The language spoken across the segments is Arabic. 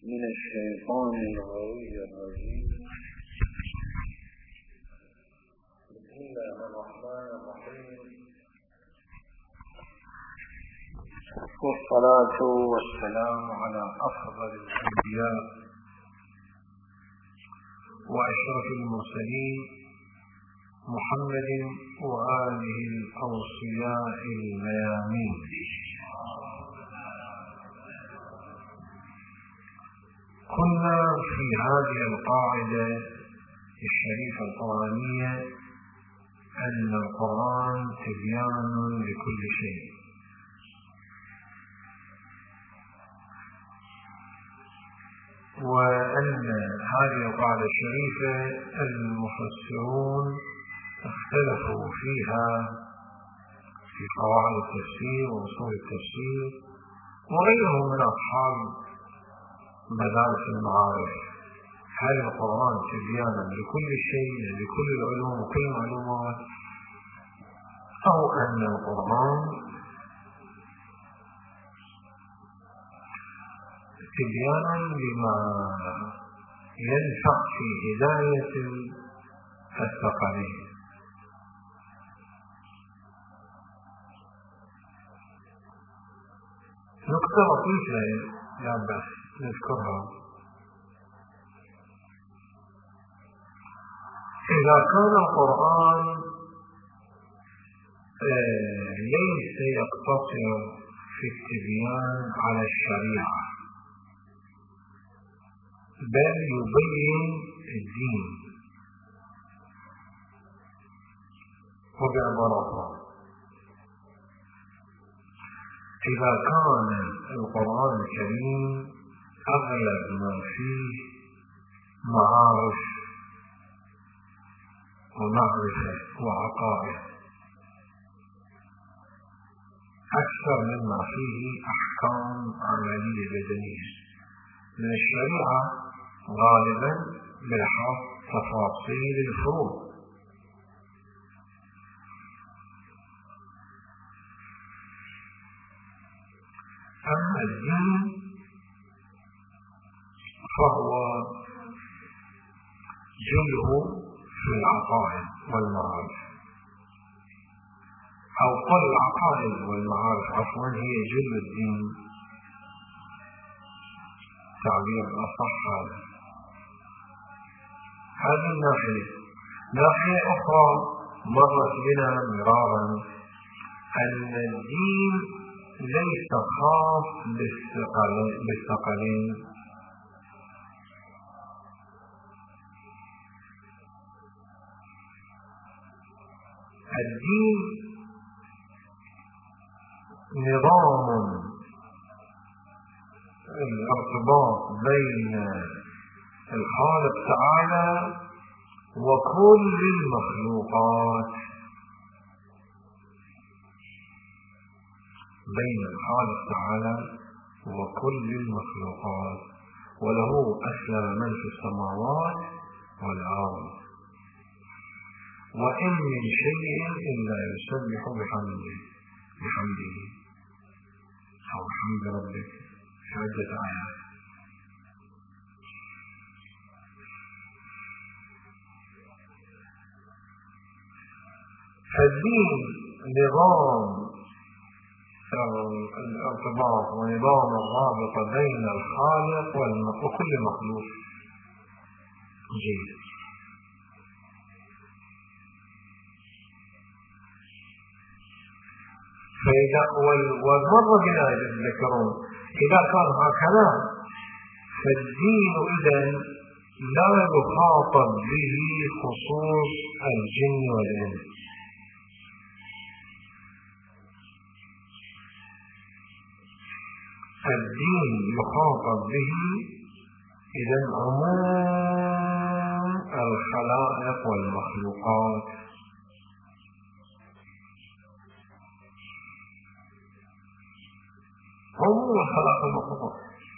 من الشيطان الغوي الرجيم. بسم الله الرحمن الرحيم، والصلاة والسلام على أفضل الأنبياء وأشرف المرسلين محمد وآله الأوصياء الميامين. كنا في هذه القاعدة الشريفة القرآنية أن القرآن تبيان لكل شيء، وأن هذه القاعدة الشريفة المفسرون اختلفوا فيها في قواعد التفسير وأصول التفسير وغيرهم من أصحاب مدارس المعارف. هل القرآن تبيانا لكل شيء، لكل العلوم وكل المعلومات، أو أن القرآن تبيانا لما ينفع في هداية الثقلين؟ نقطة لطيفة لا بأس نذكرها. إذا كان القرآن ليس يقتصر في التبيان على الشريعة بل يبين الدين، وبعبارة إذا كان القرآن الكريم أغلب ما فيه معارف ومعرفة وعقائد أكثر مما فيه أحكام عملية بدنية من الشريعة، غالبا بلحاظ تفاصيل الفروع. أما الدين فهو جله في العقائد والمعارف، أو قل العقائد والمعارف عفوا هي جل الدين، تعبير أصح. هذه الناحية. ناحية أخرى مرت بنا مرارا أن الدين ليس خاص بالثقلين، الدين نظام الارتباط بين الخالق تعالى وكل المخلوقات، بين الخالق تعالى وكل المخلوقات، وله أسلم من في السماوات والأرض وإن من شيء إلا يسبح بحمده أو حمد ربك في عدة آيات. فالدين نظام الارتباط ونظام الرابطة بين الخالق وكل مخلوق جيد. والمرة بنا يذكرون إذا كان هكذا فالدين إذن لا يخاطب به خصوص الجن والإنس، الدين يخاطب به إذن عموم الخلائق والمخلوقات، عموم الخلائق والمخلوقات.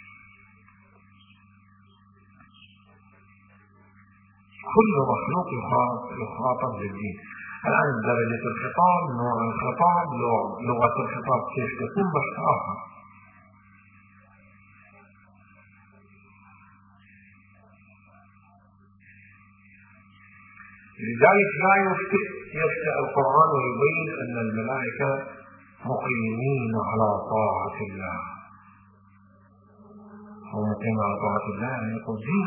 كل مخلوق يخاطب بالدين. الآن درجة الخطاب، نوع الخطاب، لغة الخطاب كيف تكون بحث آخر. لذلك لا يفتئ القرآن ويبين أن الملائكة مقيمين على طاعة الله. هو مقيم على طاعة الله يعني قدير،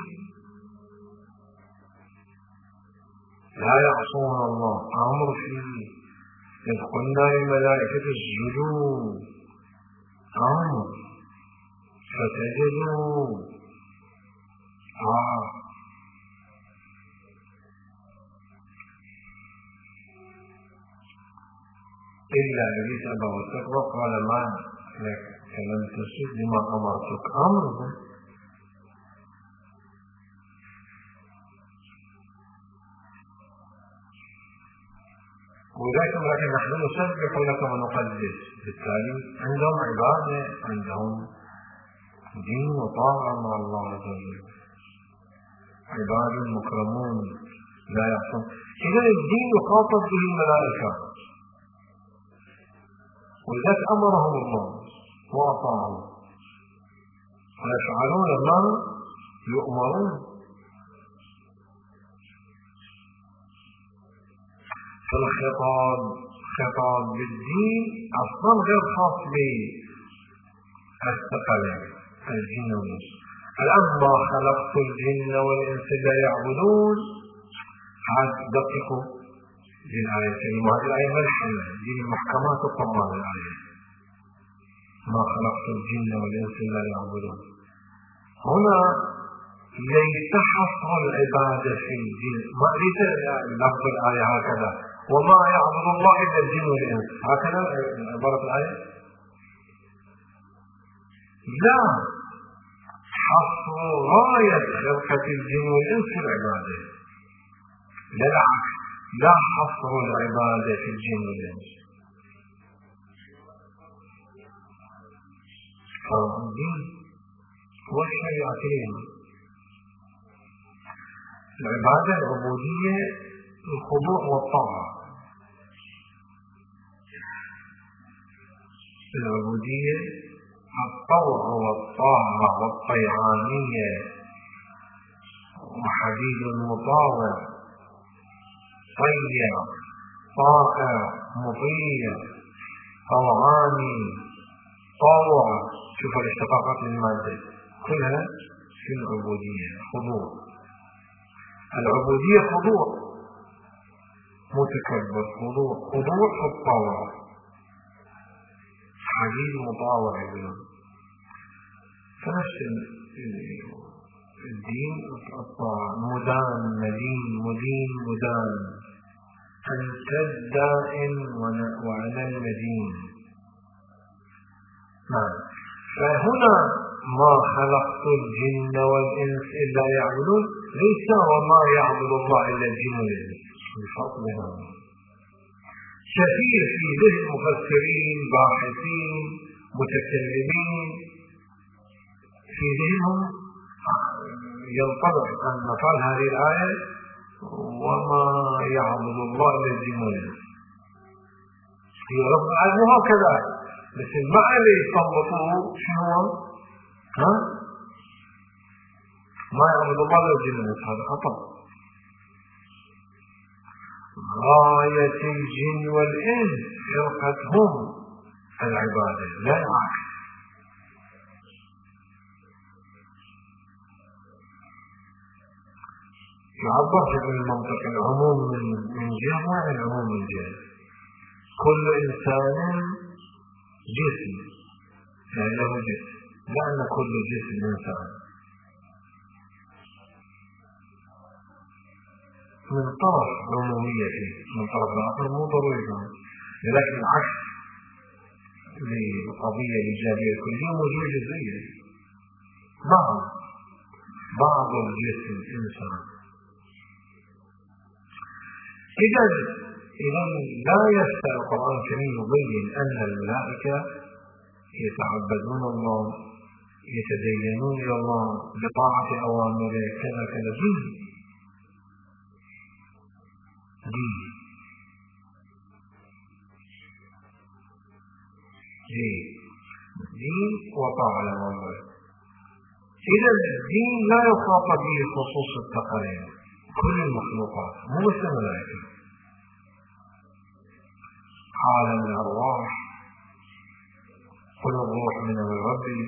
لا يعصون الله أمر فيه. إذ قلنا للملائكة اسجدوا أمر فسجدوا إلا إبليس أبى واستكبر قال ما لك لم تسجد لما أمرتك أمر. وذلك لكن نحن نسبح لك ونقدس. بالتالي عندهم عبادة، عندهم دين وطاعة مع الله عز وجل، عباد مكرمون لا يعصون. إذا الدين يخاطب به الملائكة، ولذلك أمرهم الله وأطاعوا ويفعلون ما يؤمرون. فالخطاب خطاب بالدين أصلا غير خاص بالثقلين الجن والإنس. الآن ما خلقت الجن والإنس لا يعبدون، عاد دققوا للآيتين. وهذه الآية ملحمة دي محكمات القرآن. الآية ما خلقت الجن والإنس لا يعبدون هنا ليس حصر العبادة في الجن، ما ليس لفظ الآية هكذا وما يعبد الله إلا الجن والإنس هكذا عبارة الآية، لا، حصر غاية خلقة الجن والإنس في العبادة، لا العكس، لا حصر العبادة في الجن والإنس. فالدين هو الشريعتين، العبادة العبودية الخضوع والطاعة، العبودية الطوع والطاعة والطيعانية وحديد المطاوع، طيع طائع مطيع طوعاني طوع. شوف الاشتقاقات المادة كلها في العبودية خضوع. العبودية خضوع متكبر، خضوع في الطوع، حديد مطاوع يقولون. فنفس الدين الطاعة، مدان مدين مدين مدان، أنت الدائم وأنا المدين. فهنا ما خلقت الجن والإنس إلا يعبدون ليس وما يعبد الله إلا الجن والإنس، الفرق بينهم كثير في ذهن مفسرين باحثين متكلمين، في ذهنهم ينطبق أن مفعول هذه الآية وما يعبد الله إلا الجن والإنس. هي رب العالمين هكذا، بس المعنى اللي يطبقوه شنو هو؟ ما يعبد الله إلا الجن والإنس، هذا خطأ. غاية الجن والإنس خلقتهم العبادة لا العكس. يعبر في المنطق العموم من جهة والعموم من جهة. كل إنسان جسم يعني له جسم، لا أن كل جسم إنسان. من طرف عمومية فيه، من طرف الآخر مو ضروري، لكن العكس للقضية الإيجابية الكلية موجود جزئية. بعض الجسم إنسان. إذا لا يفتى القرآن الكريم يبين أن الملائكة يتعبدون الله، يتدينون إلى الله بطاعة أوامره كذا كذا. دين وطاعة لأوامره. إذا الدين لا يخاطب به خصوص الثقلين، كل المخلوقات مو بس الملائكة. عالم الأرواح، قل الروح من أمر ربي،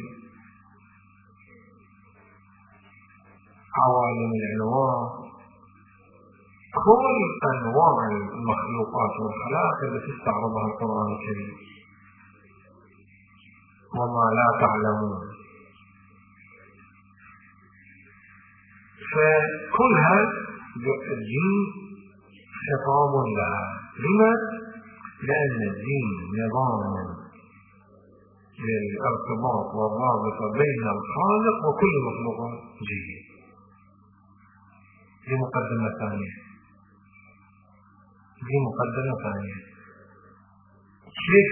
عوالم العنوان، كل أنواع المخلوقات والخلائق التي استعرضها القرآن الكريم. وما لا تعلمون، فكلها الدين خطاب لها. لما؟ لأن الدين نظام للارتباط والرابطة بين الخالق وكل مخلوق جديد. دي مقدمة ثانية. كيف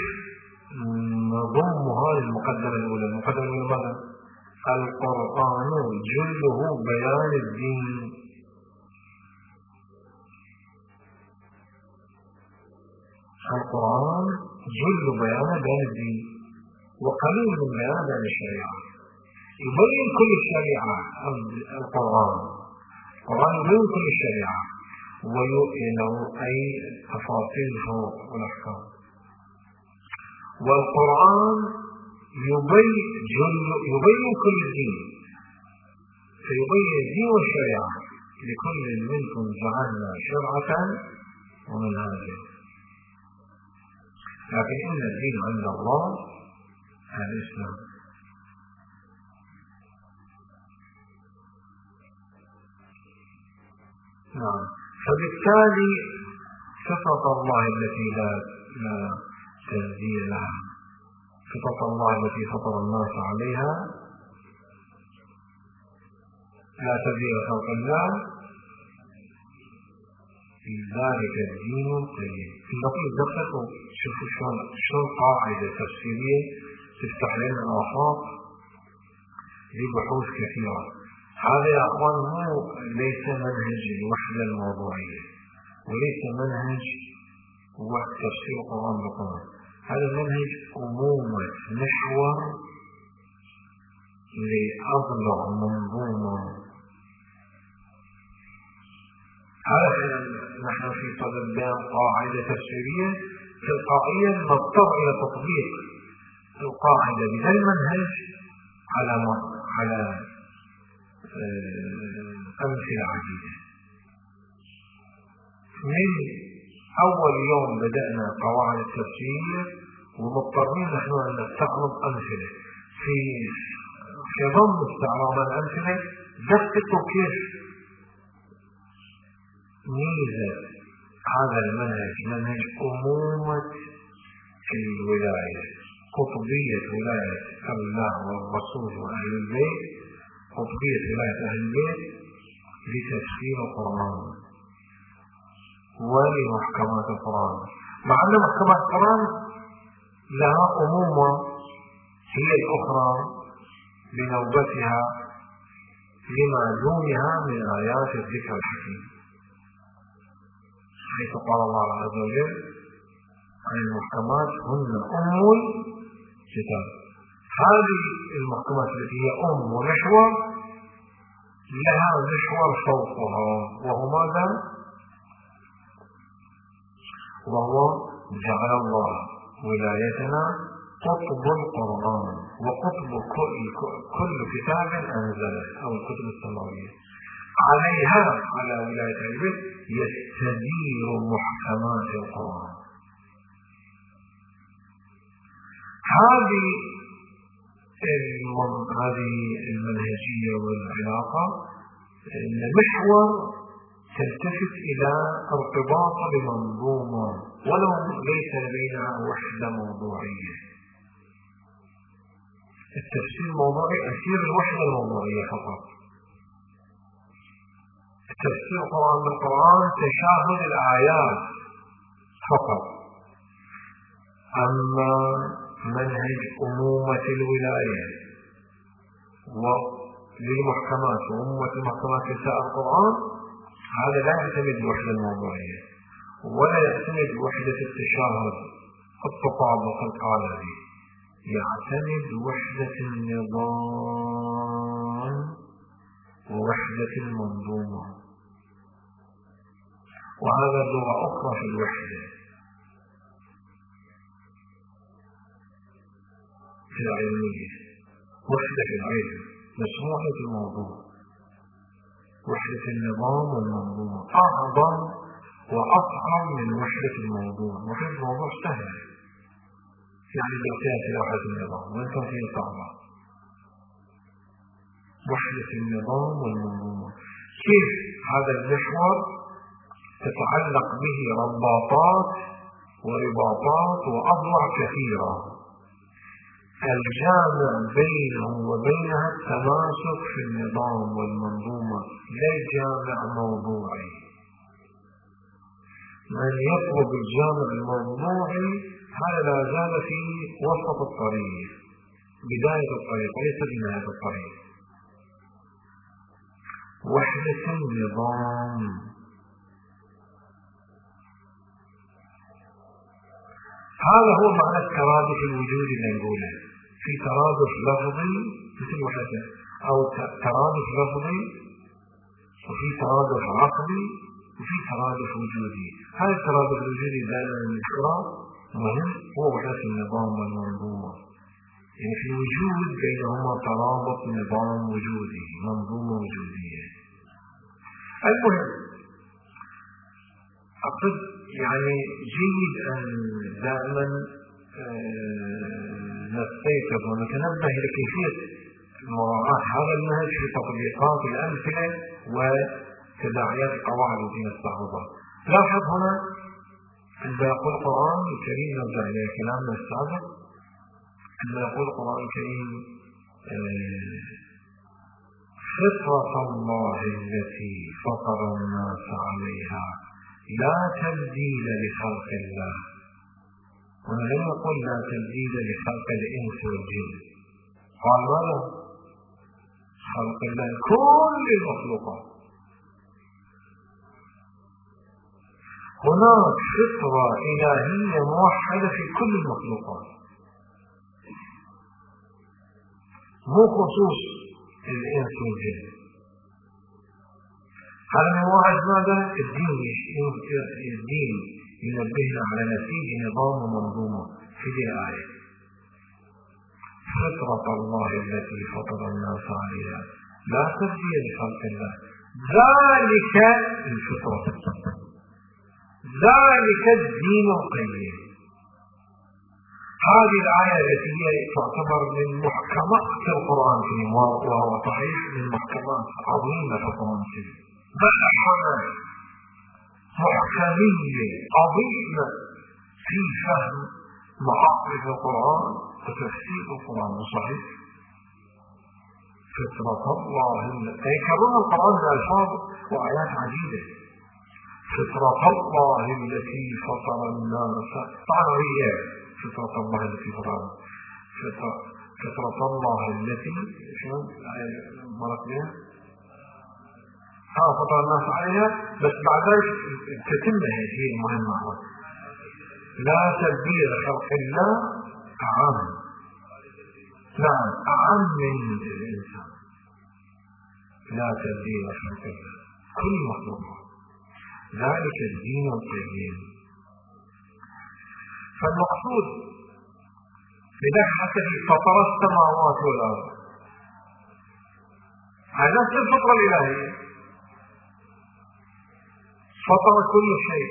نضمها للمقدمة الأولى؟ المقدمة الأولى ماذا؟ القرآن جله بيان الدين. القرآن جل بيان الدين وقليل من بيان الشريعة. يبين كل الشريعة. القرآن يبين كل الشريعة ويؤمن أي تفاصيله والأحكام. والقرآن يبين كل الدين، فيبين الدين والشريعة. لكل منكم جعلنا شرعة ومنهاجا، لكن إن الدين عند الله الإسلام. نعم. فبالتالي صفة الله التي لا تنزيل لها، صفة الله التي فطر الناس عليها، لا تبديل خلق الله، في ذلك الدين القيم. في لطيف دققوا شوفوا شلون قاعدة تفسيرية تفتح لنا الآفاق لبحوث كثيرة. هذا يا أخوان ليس منهج الوحدة الموضوعية، وليس منهج تفسير القرآن بالقرآن. هذا منهج أمومة محور لأضلع منظومة. هذا نحن في صدد بيان قاعدة تفسيرية تلقائيا نضطر إلى تطبيق القاعدة بهذا المنهج على أمثلة عديدة. من أول يوم بدأنا قواعد التفسير ومضطرين نحن أن نستعرض أمثلة. في ضمن استعراض الأمثلة دققوا كيف ميزة هذا المنهج، منهج أمومة الولاية، قطبية ولاية الله والرسول وأهل البيت، قطبية ولاية أهل البيت لتفسير القرآن ولمحكمات القرآن. مع أن محكمات القرآن لها أمومة هي الأخرى بنوبتها لما دونها من آيات الذكر الحكيم، حيث قال الله عز وجل عن المحكمات هن أم الكتاب. هذه المحكمات التي هي أم ومحور لها محور فوقها، وهو ماذا؟ وهو جعل الله ولايتنا قطب القرآن وقطب كل كتاب أنزله أو الكتب السماوية. عليها على ولاية البيت يستدير محكمات القرآن. هذه المنهجية والعلاقة المحور تلتفت إلى ارتباط بمنظومة ولو ليس بينها وحدة موضوعية. التفسير الموضوعي أسير الوحدة الموضوعية فقط. تفسير القرآن بالقرآن تشاهد الآيات فقط. أما منهج أمومة الولاية وللمحكمات وأمومة المحكمات لسائر القرآن هذا لا يعتمد بوحدة الموضوعية ولا يعتمد بوحدة التشاهد التطابق القالبي، يعتمد وحدة النظام ووحدة المنظومة. وهذا لغة أخرى في الوحدة في العلمية. وحدة في العلم مسموحة الموضوع، وحدة النظام والمنظومة أعظم وأصعب من وحدة الموضوع. وحدة الموضوع سهلة، يعني بالقياس إلى وحدة النظام، وإنتم فيه صعبة. وحدة النظام والمنظومة كيف هذا المحور تتعلق به رباطات ورباطات وأضلاع كثيرة، الجامع بينه وبينها التماسك في النظام والمنظومة، لا جامع موضوعي. من يطلب الجامع الموضوعي هذا لا زال في وسط الطريق، بداية الطريق وليس بنهاية الطريق. وحدة النظام هذا هو معنى الترادف الوجودي اللي نقوله. في ترادف لفظي مثل وحدة، أو ترادف لفظي، وفي ترادف عقلي، وفي ترادف وجودي. هذا الترادف الوجودي دائما نذكره مهم، هو وحدة النظام والمنظومة. يعني في وجود بينهما ترابط نظام وجودي، منظومة وجودية. المهم أقصد يعني جيد أن دائما نستيقظ ونتنبه لكيفية مراعاة هذا المنهج في تطبيقات الأمثلة وتداعيات القواعد التي نستعرضها. لاحظ هنا عندما يقول القرآن الكريم، نرجع إلى كلامنا السابق، عندما يقول القرآن الكريم فطرة الله التي فطر الناس عليها لا تبديل لخلق الله. هنا لم يقل لا تبديل لخلق الإنس والجن، قال ماذا؟ خلق الله كل المخلوقات. هناك فطرة إلهية موحدة في كل المخلوقات، مو خصوص الإنس والجن. هذا من واحد ماذا؟ الدين ينبهنا على نسيج نظام ومنظومة في هذه الآية. فطرة الله التي فطر الناس عليها لا تبديل لخلق الله، ذلك الفطرة، ذلك الدين القيم. هذه الآية التي هي تعتبر من محكمات القرآن الكريم، وهو صحيح من محكمات عظيمة القرآن الكريم، ملحمة محكمية عظيمة في فهم معارف القرآن وتفسير القرآن الصحيح. فطرة الله يكرر القرآن بألفاظ وآيات عديدة. فطرة الله التي فطر الناس، طبعا هي فطرة الله التي فطر، فطرة الله التي شنو مرت بها؟ فطر الناس عليها، بس بعد ذلك تتمه هي المهمة، لا تبديل خلق الله أعم، نعم أعم من الإنسان، لا تبديل خلق الله كل مخلوق، ذلك الدين القيم. فالمقصود إذا حكى فطر السماوات والأرض، على نفس الفطرة الإلهية، فطر كل شيء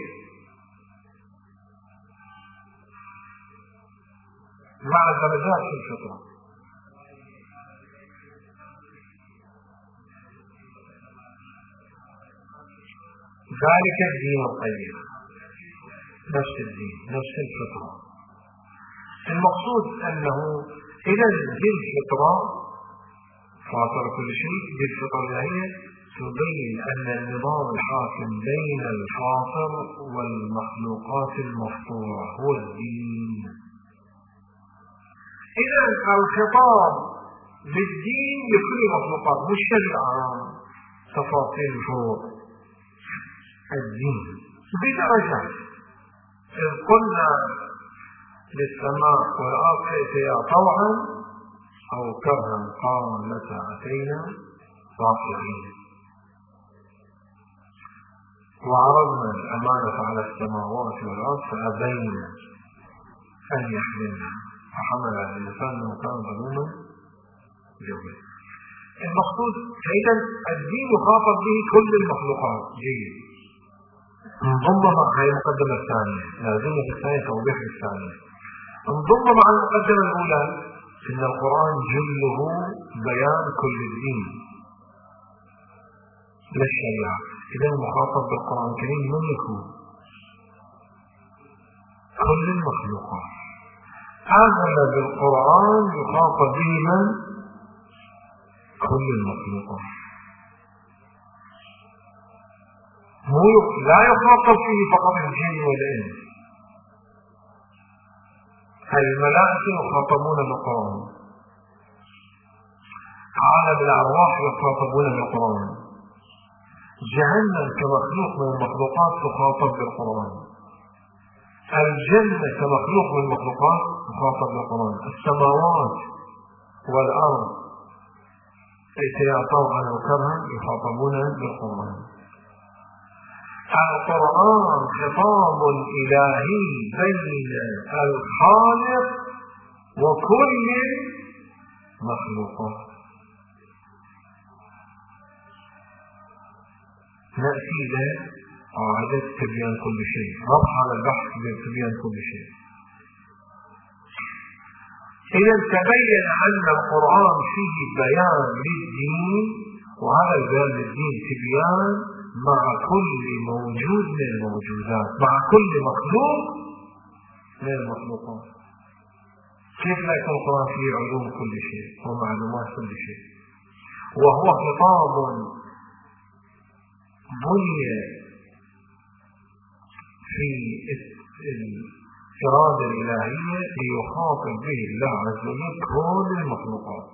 مع درجات في الفطرة. ذلك الدين القيم، نفس الدين نفس الفطرة. المقصود أنه إذا ذي الفطرة فاطر كل شيء، ذي الفطرة الإلهية تبين أن النظام الحاكم بين الفاطر والمخلوقات المفطورة هو الدين. إذا الخطاب للدين لكل المخلوقات، مش الشريعة تفاصيل فوق الدين بدرجات. إذ قلنا للسماء والأرض ائتيا طوعا أو كرها قالتا أتينا طائعين. وعرضنا الأمانة على السماوات والأرض فأبين أن يحملنا فحمل الإنسان من كان ظلوما جهولا. المقصود إذا الدين يخاطب به كل المخلوقات. جيد. انضم مع هذه المقدمة الثانية، لازم في الثانية توضيح الثانية. انضم مع المقدمة الأولى إن القرآن جله بيان كل الدين لا الشريعة. إذا المخاطب بالقرآن الكريم من يكون؟ كل المخلوقات. هذا بالقرآن يخاطب به من؟ كل المخلوقات. لا يخاطب فيه فقط الجن والإنس. الملائكة يخاطبون بالقرآن، عالم الأرواح يخاطبون بالقرآن، جهنم كمخلوق من المخلوقات تخاطب بالقرآن، الجنة كمخلوق من المخلوقات تخاطب بالقرآن، السماوات والأرض إذا طوعا وكرها يخاطبون بالقرآن. القرآن خطاب إلهي بين الخالق وكل مخلوقات. نأتي إلى قاعدة تبيان كل شيء، ربط على البحث بتبيان كل شيء. إذا تبين أن القرآن فيه بيان للدين، وهذا البيان للدين تبيان مع كل موجود من الموجودات، مع كل مخلوق من المخلوقات. كيف لا يكون القرآن فيه علوم كل شيء ومعلومات كل شيء، وهو خطاب بني في الإرادة الإلهية ليخاطب به الله عز وجل كل المخلوقات.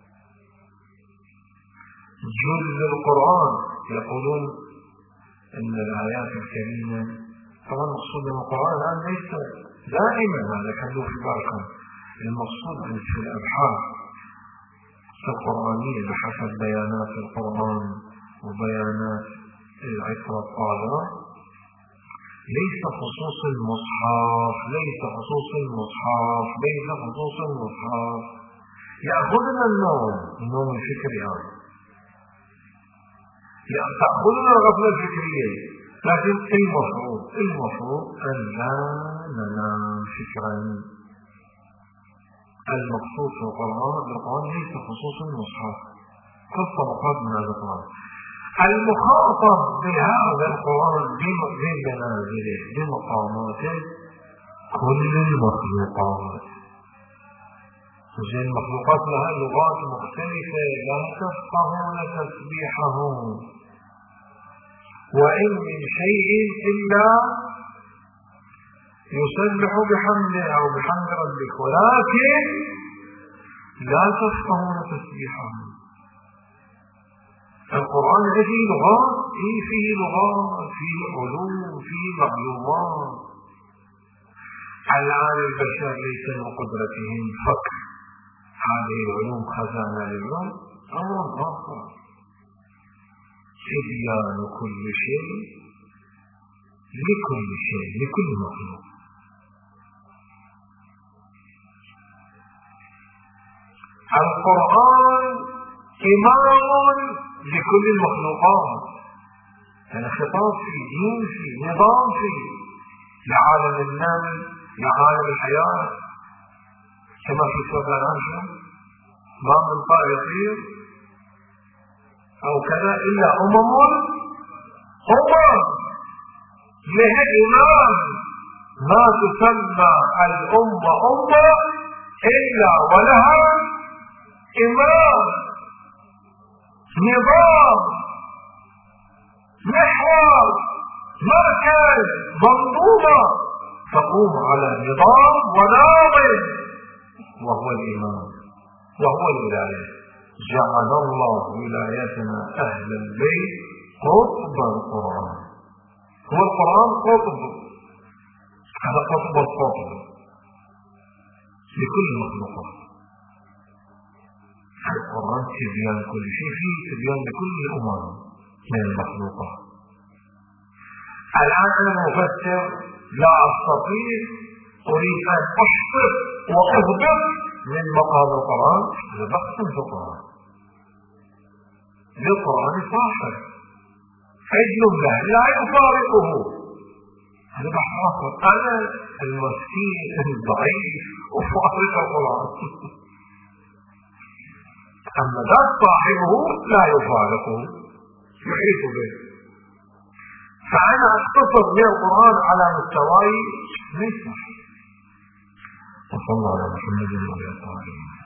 جل القرآن يقولون أن الآيات الكريمة، طبعا المقصود من القرآن الآن ليس دائما، هذا خلوه في بالكم. المقصود في الأبحاث القرآنية بحسب بيانات القرآن وبيانات العطرة الطاهرة ليس خصوص المصحف، ليس خصوص المصحف، ليس خصوص المصحف. يأخذنا النوم الفكري هذا، تأخذنا الغفلة الفكرية، لكن المفروض أن لا ننام فكرا. المقصود في القرآن ليس خصوص المصحف، كل طبقات من هذا القرآن. المخاطب بهذا القرآن بمنازله بمقاماته كل المخلوقات. المخلوقات لها لغات مختلفة لا تفقهون تسبيحهم وإن من شيء إلا يسبح بحمده أو بحمد ربك ولكن لا تفقهون تسبيحهم. القرآن فيه لغات، فيه لغات، فيه علوم، فيه معلومات. الآن البشر ليس من قدرتهم فك هذه العلوم خزانة العلوم، أمر آخر. تبيان كل شيء لكل شيء لكل مخلوق. القرآن إمام لكل المخلوقات، يعني خطاب في دين في نظام في لعالم النمل لعالم الحياة، كما في سورة الأنعام ما من طائر أو كذا إلا أمم لها إمام، ما تسمى الأمة أمة إلا ولها إمام، نظام، محور، مركز، منظومة تقوم على نظام وناظم، وهو الإمام وهو الولاية. جعل الله ولايتنا أهل البيت قطب القرآن. هو القرآن قطب، هذا قطب القطب لكل المخلوقات. القرآن تبيان كل شيء، فيه تبيان لكل الأمم من المخلوقات. الآن أنا مفسر لا أستطيع، أريد أن أحصر وأهبط من مقام القرآن. هذا بحث في القرآن، للقرآن صاحب حجم له لا يفارقه. هذا بحث آخر. أنا المسكين الضعيف أفارق القرآن. أما ذات صاحبه لا يفارقه، يحيط به. فأنا أختصر من القرآن على مستواي ليس صحيح. وصلى على محمد وعلى آله.